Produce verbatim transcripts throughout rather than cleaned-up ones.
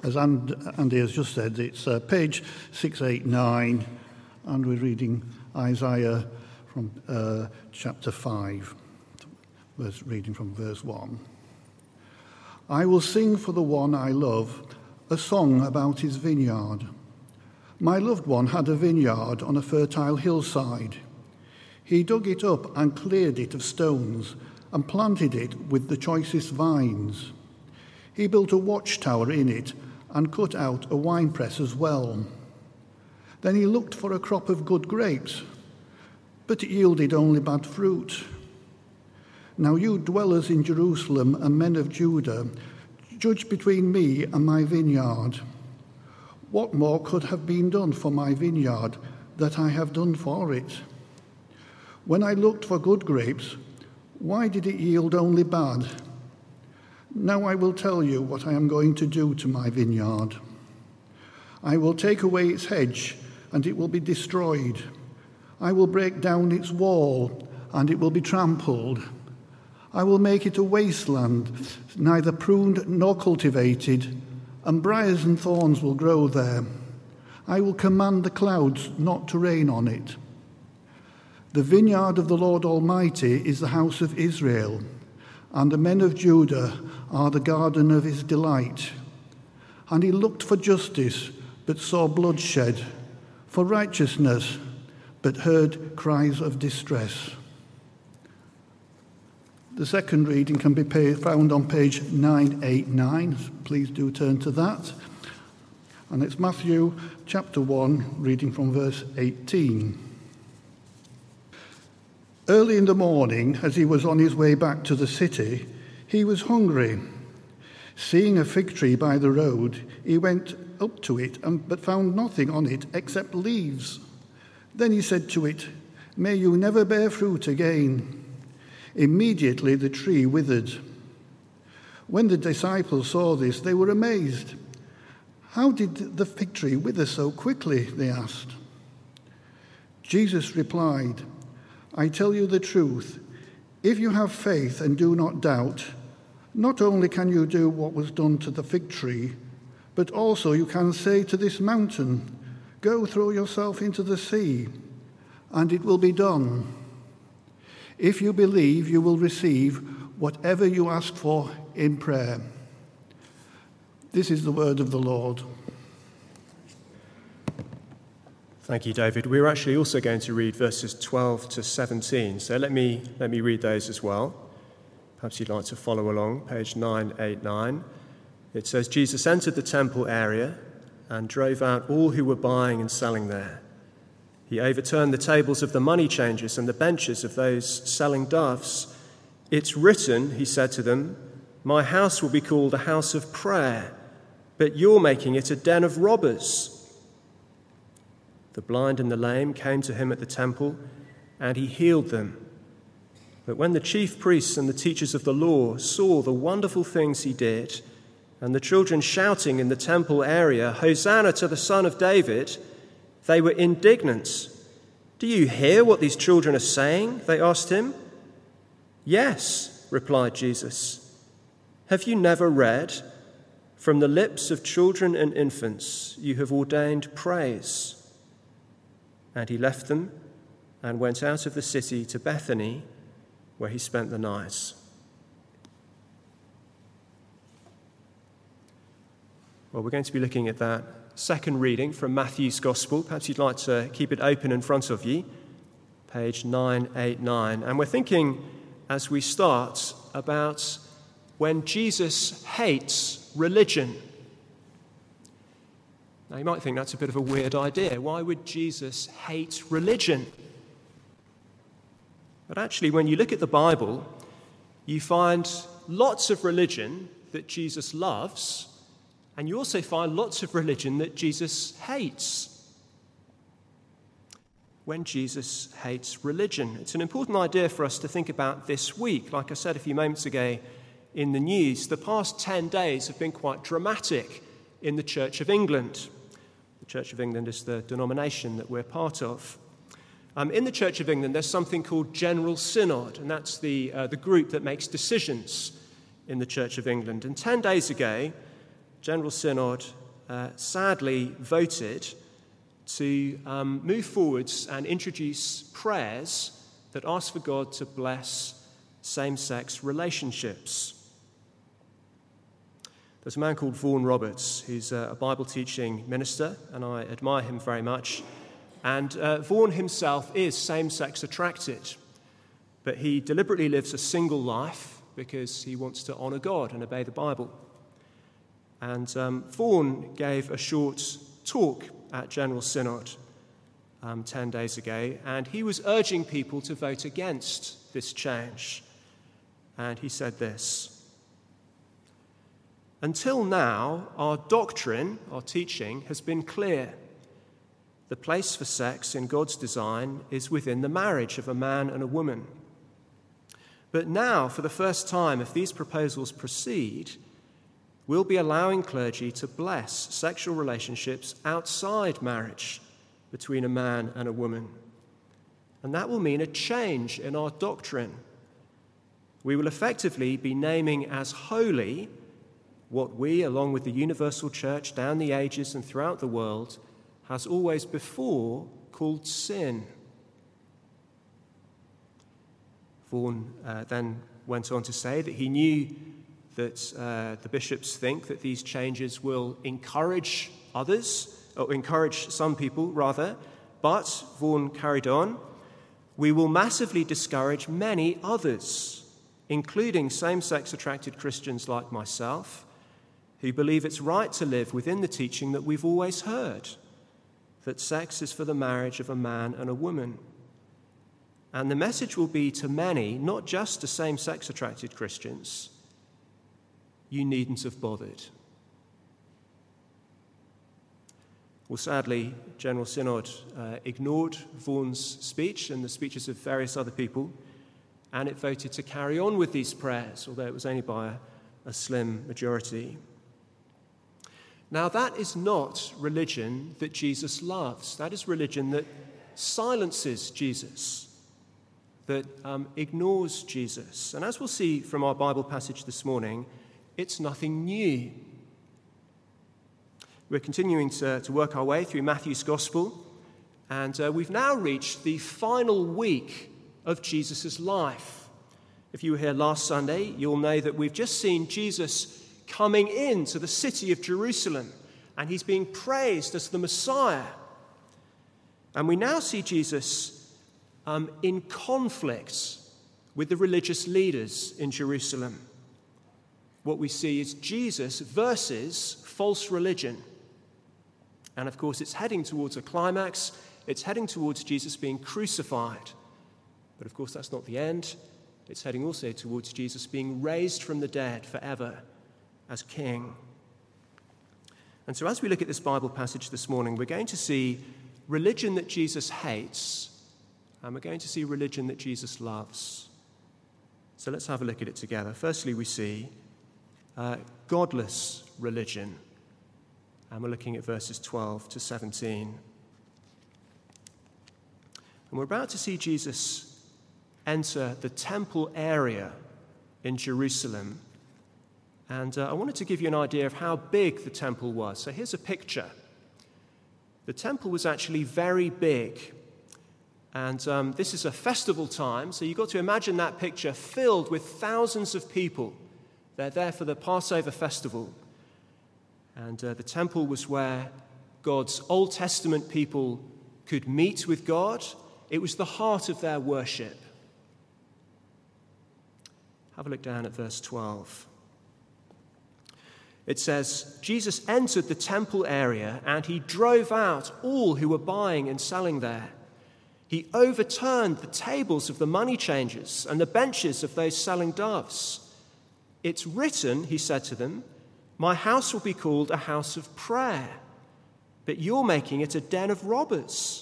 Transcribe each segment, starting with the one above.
as Andy has just said, it's uh, page six eighty-nine, and we're reading Isaiah from uh, chapter five, verse, reading from verse one. I will sing for the one I love a song about his vineyard. My loved one had a vineyard on a fertile hillside. He dug it up and cleared it of stones and planted it with the choicest vines. He built a watchtower in it and cut out a winepress as well. Then he looked for a crop of good grapes, but it yielded only bad fruit. Now you dwellers in Jerusalem and men of Judah, judge between me and my vineyard. What more could have been done for my vineyard that I have done for it? When I looked for good grapes, why did it yield only bad? Now I will tell you what I am going to do to my vineyard. I will take away its hedge, and it will be destroyed. I will break down its wall, and it will be trampled. I will make it a wasteland, neither pruned nor cultivated, and briars and thorns will grow there. I will command the clouds not to rain on it. The vineyard of the Lord Almighty is the house of Israel, and the men of Judah are the garden of his delight. And he looked for justice, but saw bloodshed, for righteousness, but heard cries of distress. The second reading can be found on page nine eighty-nine. Please do turn to that. And it's Matthew chapter one, reading from verse eighteen. Early in the morning, as he was on his way back to the city, he was hungry. Seeing a fig tree by the road, he went up to it, but found nothing on it except leaves. Then he said to it, "May you never bear fruit again." Immediately the tree withered. When the disciples saw this, they were amazed. "How did the fig tree wither so quickly?" they asked. Jesus replied, "I tell you the truth, if you have faith and do not doubt, not only can you do what was done to the fig tree, but also you can say to this mountain, 'Go throw yourself into the sea,' and it will be done. If you believe, you will receive whatever you ask for in prayer." This is the word of the Lord. Thank you, David. We're actually also going to read verses twelve to seventeen, so let me let me read those as well. Perhaps you'd like to follow along, page nine eighty-nine. It says, Jesus entered the temple area and drove out all who were buying and selling there. He overturned the tables of the money changers and the benches of those selling doves. "It's written," he said to them, "My house will be called a house of prayer, but you're making it a den of robbers." The blind and the lame came to him at the temple, and he healed them. But when the chief priests and the teachers of the law saw the wonderful things he did, and the children shouting in the temple area, "Hosanna to the Son of David," they were indignant. "Do you hear what these children are saying?" they asked him. "Yes," replied Jesus. "Have you never read, 'From the lips of children and infants you have ordained praise'?" And he left them and went out of the city to Bethany, where he spent the night. Well, we're going to be looking at that second reading from Matthew's Gospel. Perhaps you'd like to keep it open in front of you, page nine eighty-nine. And we're thinking, as we start, about when Jesus hates religion. Now, you might think that's a bit of a weird idea. Why would Jesus hate religion? But actually, when you look at the Bible, you find lots of religion that Jesus loves, and you also find lots of religion that Jesus hates. When Jesus hates religion, it's an important idea for us to think about this week. Like I said a few moments ago in the news, the past ten days have been quite dramatic in the Church of England. The Church of England is the denomination that we're part of. Um, in the Church of England, there's something called General Synod, and that's the, uh, the group that makes decisions in the Church of England. And ten days ago, General Synod uh, sadly voted to um, move forwards and introduce prayers that ask for God to bless same-sex relationships. There's a man called Vaughan Roberts, who's a Bible-teaching minister, and I admire him very much. And uh, Vaughan himself is same-sex attracted, but he deliberately lives a single life because he wants to honour God and obey the Bible. And um, Vaughan gave a short talk at General Synod um, ten days ago, and he was urging people to vote against this change. And he said this: "Until now, our doctrine, our teaching, has been clear. The place for sex in God's design is within the marriage of a man and a woman. But now, for the first time, if these proposals proceed, we'll be allowing clergy to bless sexual relationships outside marriage between a man and a woman. And that will mean a change in our doctrine. We will effectively be naming as holy what we, along with the universal church down the ages and throughout the world, has always before called sin." Vaughan uh, then went on to say that he knew that uh, the bishops think that these changes will encourage others, or encourage some people rather, but, Vaughan carried on, "we will massively discourage many others, including same-sex attracted Christians like myself, who believe it's right to live within the teaching that we've always heard, that sex is for the marriage of a man and a woman. And the message will be to many, not just to same-sex attracted Christians, you needn't have bothered." Well, sadly, General Synod uh, ignored Vaughan's speech and the speeches of various other people, and it voted to carry on with these prayers, although it was only by a, a slim majority. Now, that is not religion that Jesus loves. That is religion that silences Jesus, that um, ignores Jesus. And as we'll see from our Bible passage this morning, it's nothing new. We're continuing to, to work our way through Matthew's Gospel, and uh, we've now reached the final week of Jesus' life. If you were here last Sunday, you'll know that we've just seen Jesus coming into the city of Jerusalem, and he's being praised as the Messiah. And we now see Jesus um, in conflict with the religious leaders in Jerusalem. What we see is Jesus versus false religion. And of course, it's heading towards a climax. It's heading towards Jesus being crucified. But of course, that's not the end. It's heading also towards Jesus being raised from the dead forever as king. And so as we look at this Bible passage this morning, we're going to see religion that Jesus hates, and we're going to see religion that Jesus loves. So let's have a look at it together. Firstly, we see uh, godless religion, and we're looking at verses twelve to seventeen. And we're about to see Jesus enter the temple area in Jerusalem. And uh, I wanted to give you an idea of how big the temple was. So here's a picture. The temple was actually very big. And um, this is a festival time, so you've got to imagine that picture filled with thousands of people. They're there for the Passover festival. And uh, the temple was where God's Old Testament people could meet with God. It was the heart of their worship. Have a look down at verse twelve. It says, Jesus entered the temple area and he drove out all who were buying and selling there. He overturned the tables of the money changers and the benches of those selling doves. It's written, he said to them, my house will be called a house of prayer, but you're making it a den of robbers.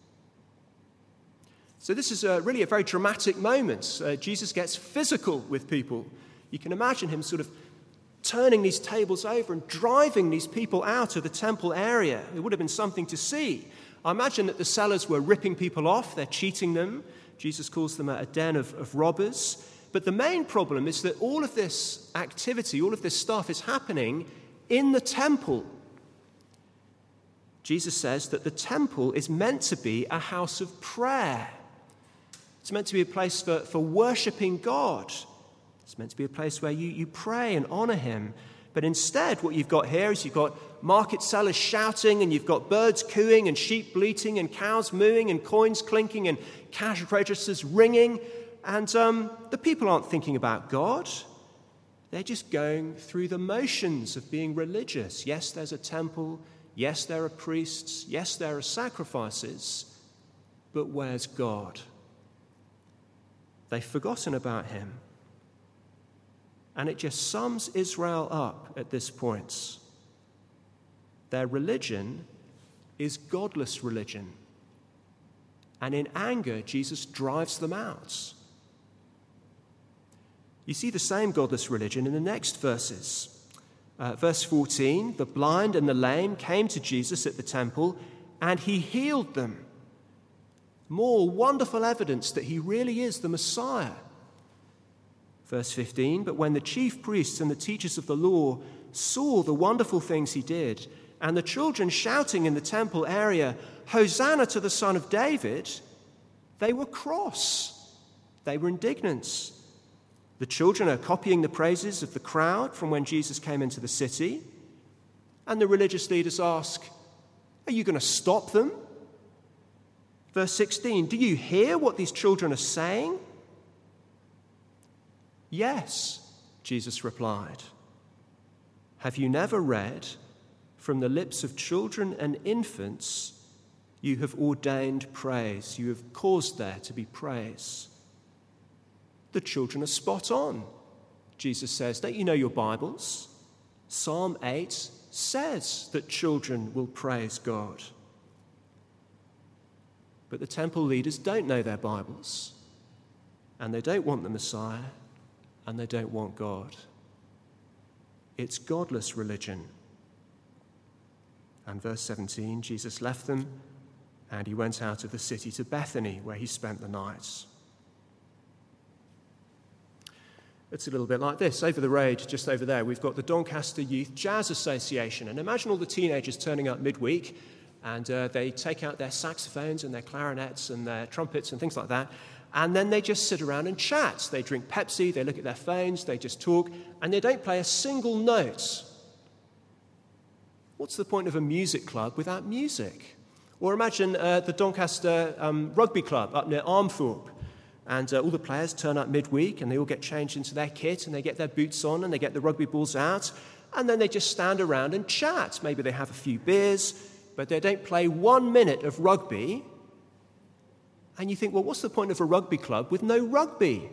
So this is a, really a very dramatic moment. Uh, Jesus gets physical with people. You can imagine him sort of turning these tables over and driving these people out of the temple area. It would have been something to see. I imagine that the sellers were ripping people off. They're cheating them. Jesus calls them a den of, of robbers. But the main problem is that all of this activity, all of this stuff is happening in the temple. Jesus says that the temple is meant to be a house of prayer. It's meant to be a place for, for worshipping God. It's meant to be a place where you, you pray and honor him. But instead, what you've got here is you've got market sellers shouting, and you've got birds cooing, and sheep bleating, and cows mooing, and coins clinking, and cash registers ringing. And um, the people aren't thinking about God. They're just going through the motions of being religious. Yes, there's a temple. Yes, there are priests. Yes, there are sacrifices. But where's God? They've forgotten about him. And it just sums Israel up at this point. Their religion is godless religion. And in anger, Jesus drives them out. You see the same godless religion in the next verses. Uh, verse fourteen, the blind and the lame came to Jesus at the temple, and he healed them. More wonderful evidence that he really is the Messiah. Verse fifteen, but when the chief priests and the teachers of the law saw the wonderful things he did, and the children shouting in the temple area, Hosanna to the Son of David, they were cross. They were indignant. The children are copying the praises of the crowd from when Jesus came into the city. And the religious leaders ask, are you going to stop them? Verse sixteen, do you hear what these children are saying? Yes, Jesus replied. Have you never read, from the lips of children and infants, you have ordained praise. You have caused there to be praise. The children are spot on. Jesus says, don't you know your Bibles? Psalm eight says that children will praise God. But the temple leaders don't know their Bibles, and they don't want the Messiah, and they don't want God. It's godless religion. And verse seventeen, Jesus left them, and he went out of the city to Bethany, where he spent the night. It's a little bit like this. Over the road, just over there, we've got the Doncaster Youth Jazz Association. And imagine all the teenagers turning up midweek, and uh, they take out their saxophones and their clarinets and their trumpets and things like that, and then they just sit around and chat. They drink Pepsi, they look at their phones, they just talk, and they don't play a single note. What's the point of a music club without music? Or imagine uh, the Doncaster um, Rugby Club up near Armthorpe. And uh, all the players turn up midweek, and they all get changed into their kit, and they get their boots on, and they get the rugby balls out, and then they just stand around and chat. Maybe they have a few beers, but they don't play one minute of rugby. And you think, well, what's the point of a rugby club with no rugby?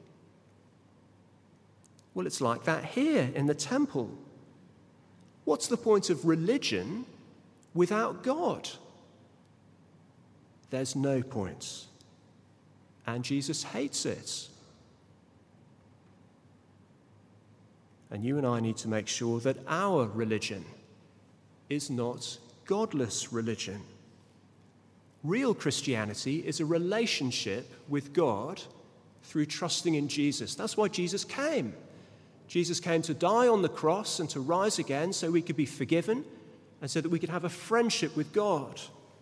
Well, it's like that here in the temple. What's the point of religion without God? There's no point. And Jesus hates it. And you and I need to make sure that our religion is not godless religion. Real Christianity is a relationship with God through trusting in Jesus. That's why Jesus came. Jesus came to die on the cross and to rise again so we could be forgiven and so that we could have a friendship with God.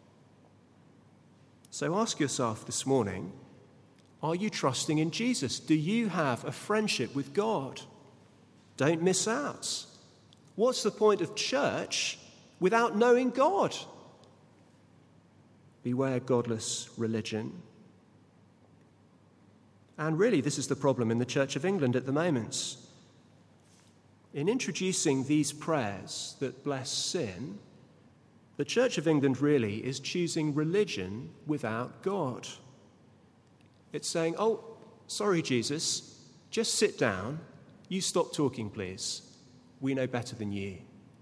So ask yourself this morning, are you trusting in Jesus? Do you have a friendship with God? Don't miss out. What's the point of church without knowing God? Beware godless religion. And really, this is the problem in the Church of England at the moment. In introducing these prayers that bless sin, the Church of England really is choosing religion without God. It's saying, oh, sorry, Jesus, just sit down. You stop talking, please. We know better than you.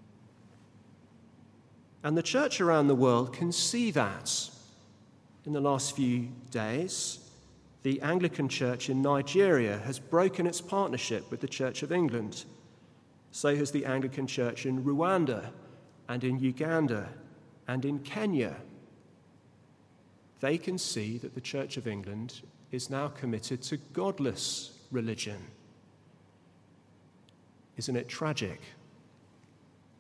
And the church around the world can see that. In the last few days, the Anglican Church in Nigeria has broken its partnership with the Church of England. So has the Anglican Church in Rwanda and in Uganda and in Kenya. They can see that the Church of England is now committed to godless religion. Isn't it tragic?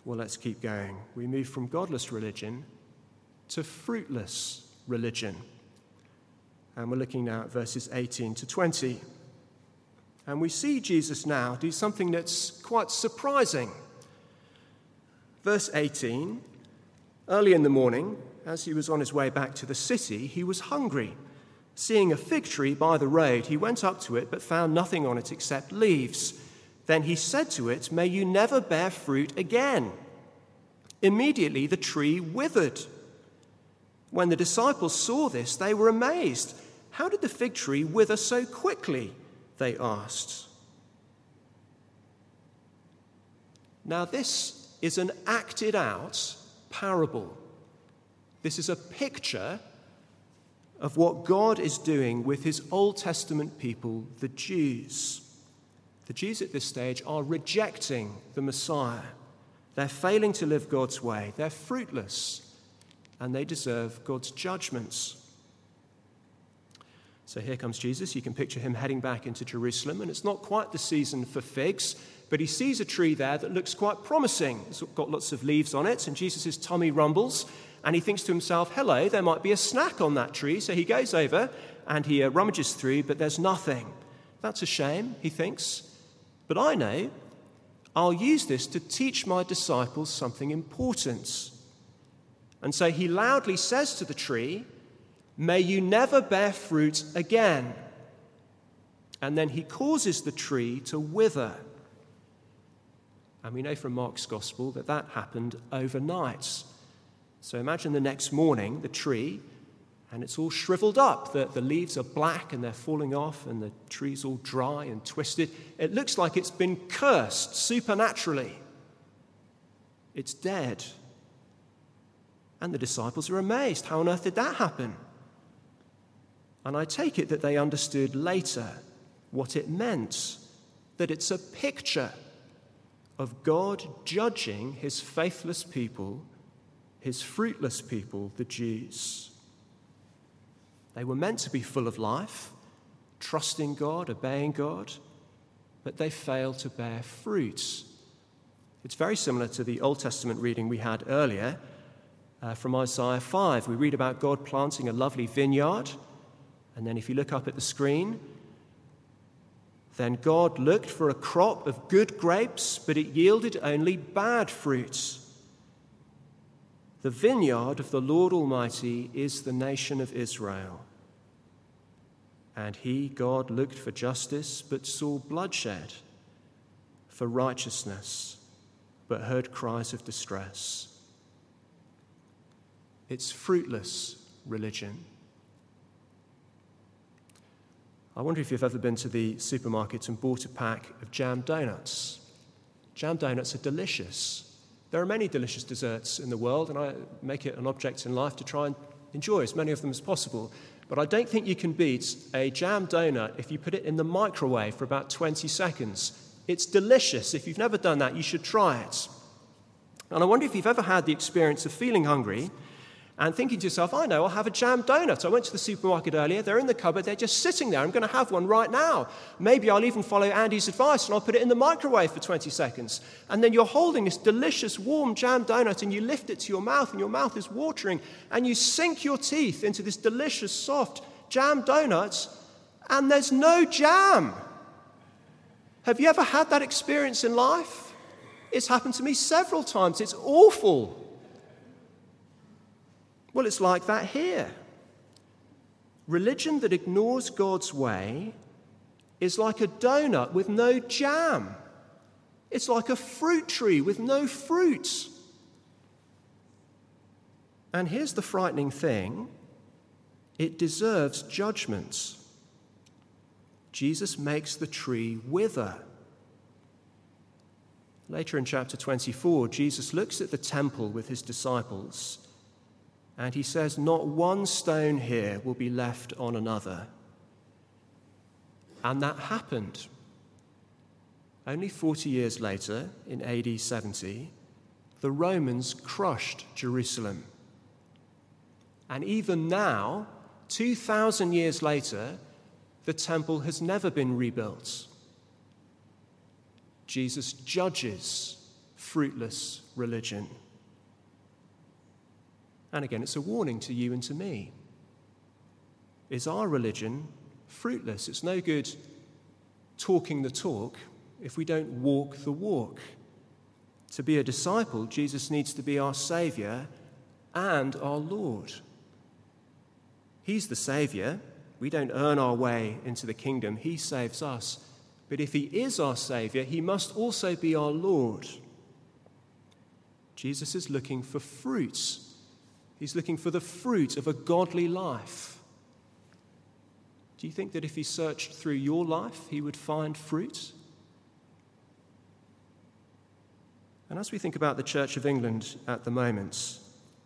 Well, let's keep going. We move from godless religion to fruitless religion. And we're looking now at verses eighteen to twenty. And we see Jesus now do something that's quite surprising. Verse eighteen, early in the morning, as he was on his way back to the city, he was hungry. Seeing a fig tree by the road, he went up to it, but found nothing on it except leaves. Then he said to it, "May you never bear fruit again." Immediately the tree withered. When the disciples saw this, they were amazed. "How did the fig tree wither so quickly?" they asked. Now this is an acted out parable. This is a picture of what God is doing with his Old Testament people, the Jews. The Jews at this stage are rejecting the Messiah. They're failing to live God's way. They're fruitless, and they deserve God's judgments. So here comes Jesus. You can picture him heading back into Jerusalem, and it's not quite the season for figs, but he sees a tree there that looks quite promising. It's got lots of leaves on it, and Jesus' tummy rumbles, and he thinks to himself, hello, there might be a snack on that tree. So he goes over and he uh, rummages through, but there's nothing. That's a shame, he thinks. But I know I'll use this to teach my disciples something important. And so he loudly says to the tree, "May you never bear fruit again." And then he causes the tree to wither. And we know from Mark's gospel that that happened overnight. So imagine the next morning, the tree, and it's all shriveled up. The, the leaves are black and they're falling off, and the tree's all dry and twisted. It looks like it's been cursed supernaturally. It's dead. And the disciples are amazed. How on earth did that happen? And I take it that they understood later what it meant, that it's a picture of God judging his faithless people, his fruitless people, the Jews. They were meant to be full of life, trusting God, obeying God, but they failed to bear fruit. It's very similar to the Old Testament reading we had earlier uh, from Isaiah five. We read about God planting a lovely vineyard, and then if you look up at the screen, then God looked for a crop of good grapes, but it yielded only bad fruit. The vineyard of the Lord Almighty is the nation of Israel. And he, God, looked for justice, but saw bloodshed, for righteousness, but heard cries of distress. It's fruitless religion. I wonder if you've ever been to the supermarket and bought a pack of jam donuts. Jam donuts are delicious. There are many delicious desserts in the world, and I make it an object in life to try and enjoy as many of them as possible. But I don't think you can beat a jam donut if you put it in the microwave for about twenty seconds. It's delicious. If you've never done that, you should try it. And I wonder if you've ever had the experience of feeling hungry and thinking to yourself, I know, I'll have a jam donut. I went to the supermarket earlier. They're in the cupboard. They're just sitting there. I'm going to have one right now. Maybe I'll even follow Andy's advice and I'll put it in the microwave for twenty seconds. And then you're holding this delicious, warm jam donut and you lift it to your mouth and your mouth is watering and you sink your teeth into this delicious, soft jam donut and there's no jam. Have you ever had that experience in life? It's happened to me several times. It's awful. Well, it's like that here. Religion that ignores God's way is like a donut with no jam. It's like a fruit tree with no fruit. And here's the frightening thing. It deserves judgment. Jesus makes the tree wither. Later in chapter twenty-four, Jesus looks at the temple with his disciples and he says, not one stone here will be left on another. And that happened. Only forty years later, in A D seventy, the Romans crushed Jerusalem. And even now, two thousand years later, the temple has never been rebuilt. Jesus judges fruitless religion. And again, it's a warning to you and to me. Is our religion fruitless? It's no good talking the talk if we don't walk the walk. To be a disciple, Jesus needs to be our Saviour and our Lord. He's the Saviour. We don't earn our way into the kingdom. He saves us. But if he is our Saviour, he must also be our Lord. Jesus is looking for fruits. He's looking for the fruit of a godly life. Do you think that if he searched through your life, he would find fruit? And as we think about the Church of England at the moment,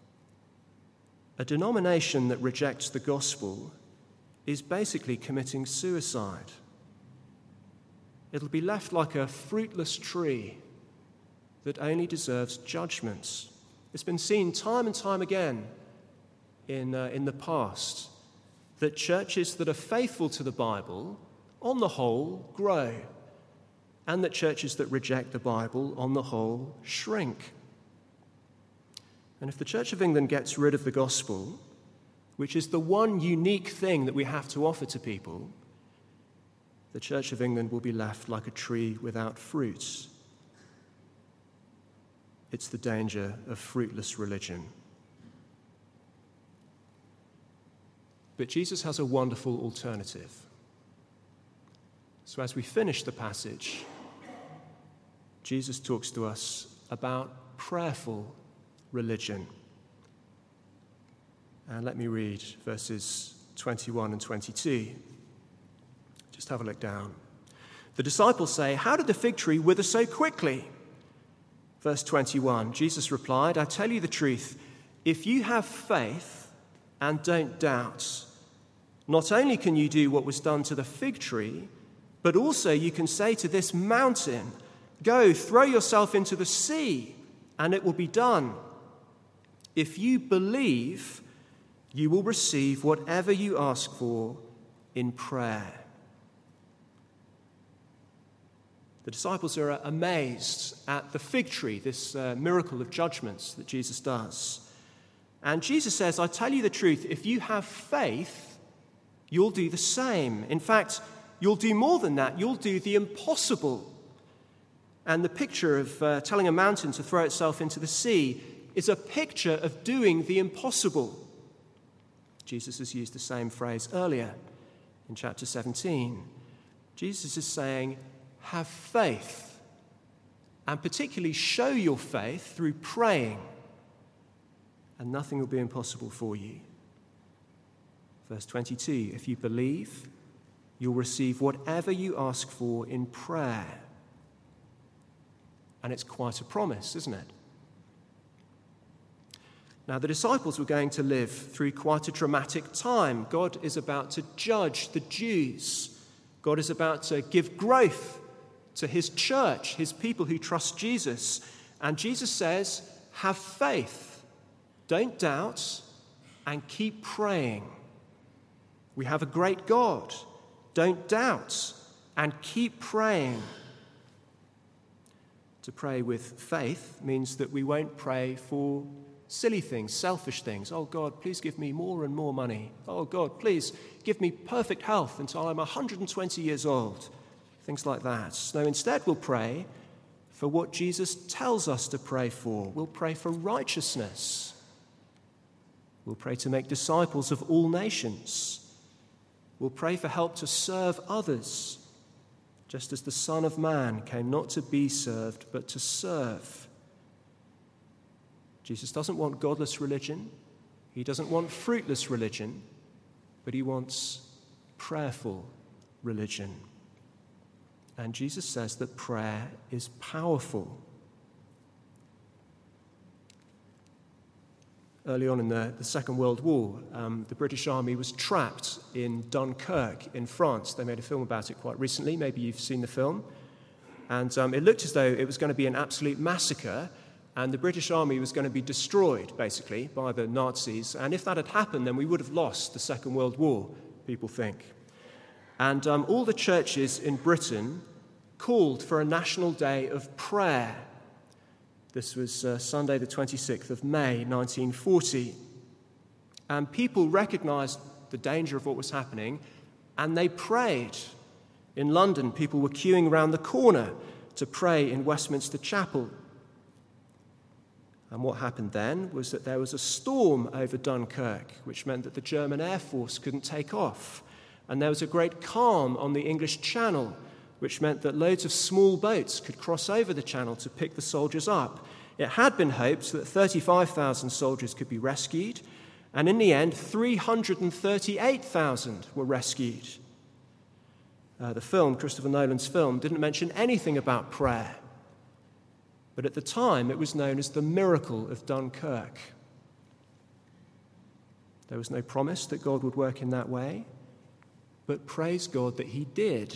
a denomination that rejects the gospel is basically committing suicide. It'll be left like a fruitless tree that only deserves judgment. It's been seen time and time again in, uh, in the past that churches that are faithful to the Bible, on the whole, grow, and that churches that reject the Bible, on the whole, shrink. And if the Church of England gets rid of the gospel, which is the one unique thing that we have to offer to people, the Church of England will be left like a tree without fruit. It's the danger of fruitless religion. But Jesus has a wonderful alternative. So as we finish the passage, Jesus talks to us about prayerful religion. And let me read verses twenty-one and twenty-two. Just have a look down. The disciples say, "How did the fig tree wither so quickly?" Verse twenty-one, Jesus replied, "I tell you the truth, if you have faith and don't doubt, not only can you do what was done to the fig tree, but also you can say to this mountain, 'Go, throw yourself into the sea,' and it will be done. If you believe, you will receive whatever you ask for in prayer." The disciples are amazed at the fig tree, this uh, miracle of judgments that Jesus does. And Jesus says, "I tell you the truth, if you have faith, you'll do the same. In fact, you'll do more than that. You'll do the impossible." And the picture of uh, telling a mountain to throw itself into the sea is a picture of doing the impossible. Jesus has used the same phrase earlier in chapter seventeen. Jesus is saying, have faith, and particularly show your faith through praying, and nothing will be impossible for you. Verse twenty-two, if you believe, you'll receive whatever you ask for in prayer. And it's quite a promise, isn't it? Now, the disciples were going to live through quite a dramatic time. God is about to judge the Jews. God is about to give growth to his church, his people who trust Jesus. And Jesus says, have faith, don't doubt, and keep praying. We have a great God. Don't doubt and keep praying. To pray with faith means that we won't pray for silly things, selfish things. Oh God, please give me more and more money. Oh God, please give me perfect health until I'm one hundred twenty years old. Things like that. No, instead we'll pray for what Jesus tells us to pray for. We'll pray for righteousness. We'll pray to make disciples of all nations. We'll pray for help to serve others, just as the Son of Man came not to be served, but to serve. Jesus doesn't want godless religion. He doesn't want fruitless religion, but he wants prayerful religion. And Jesus says that prayer is powerful. Early on in the, the Second World War, um, the British Army was trapped in Dunkirk in France. They made a film about it quite recently. Maybe you've seen the film. And um, it looked as though it was going to be an absolute massacre, and the British Army was going to be destroyed, basically, by the Nazis. And if that had happened, then we would have lost the Second World War, people think. And um, all the churches in Britain called for a national day of prayer. This was uh, Sunday the twenty-sixth of May, nineteen forty. And people recognized the danger of what was happening, and they prayed. In London, people were queuing around the corner to pray in Westminster Chapel. And what happened then was that there was a storm over Dunkirk, which meant that the German Air Force couldn't take off. And there was a great calm on the English Channel, which meant that loads of small boats could cross over the channel to pick the soldiers up. It had been hoped that thirty-five thousand soldiers could be rescued, and in the end, three hundred thirty-eight thousand were rescued. Uh, the film, Christopher Nolan's film, didn't mention anything about prayer. But at the time, it was known as the miracle of Dunkirk. There was no promise that God would work in that way, but praise God that he did.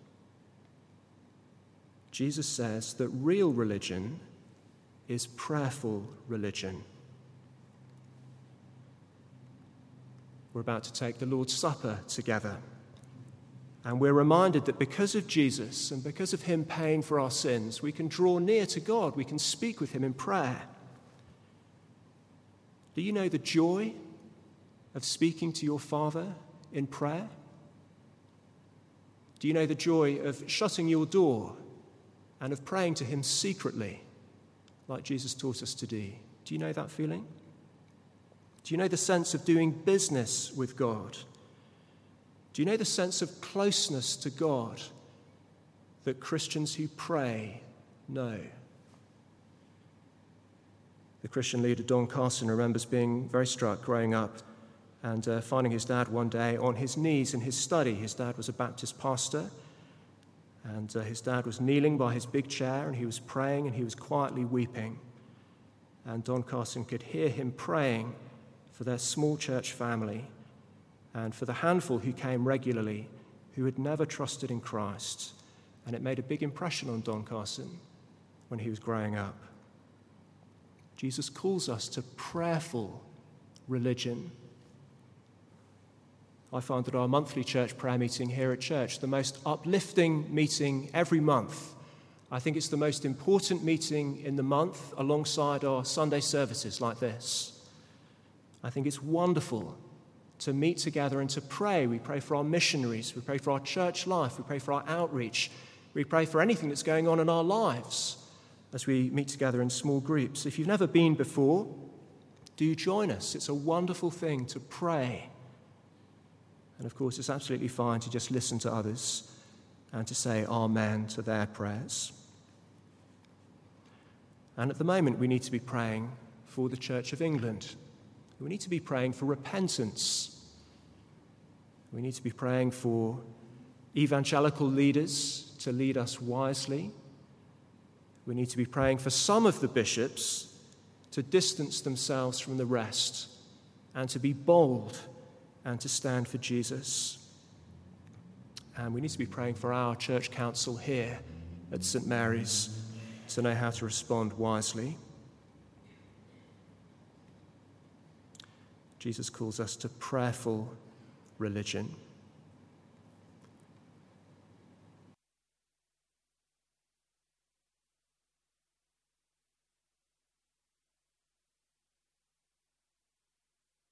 Jesus says that real religion is prayerful religion. We're about to take the Lord's Supper together. And we're reminded that because of Jesus and because of him paying for our sins, we can draw near to God. We can speak with him in prayer. Do you know the joy of speaking to your Father in prayer? Do you know the joy of shutting your door and of praying to him secretly, like Jesus taught us to do? Do you know that feeling? Do you know the sense of doing business with God? Do you know the sense of closeness to God that Christians who pray know? The Christian leader Don Carson remembers being very struck growing up and uh, finding his dad one day on his knees in his study. His dad was a Baptist pastor, and uh, his dad was kneeling by his big chair, and he was praying, and he was quietly weeping. And Don Carson could hear him praying for their small church family and for the handful who came regularly, who had never trusted in Christ. And it made a big impression on Don Carson when he was growing up. Jesus calls us to prayerful religion. I find that our monthly church prayer meeting here at church, the most uplifting meeting every month. I think it's the most important meeting in the month alongside our Sunday services like this. I think it's wonderful to meet together and to pray. We pray for our missionaries. We pray for our church life. We pray for our outreach. We pray for anything that's going on in our lives as we meet together in small groups. If you've never been before, do join us. It's a wonderful thing to pray. And of course, it's absolutely fine to just listen to others and to say amen to their prayers. And at the moment, we need to be praying for the Church of England. We need to be praying for repentance. We need to be praying for evangelical leaders to lead us wisely. We need to be praying for some of the bishops to distance themselves from the rest and to be bold and to stand for Jesus. And we need to be praying for our church council here at Saint Mary's to know how to respond wisely. Jesus calls us to prayerful religion.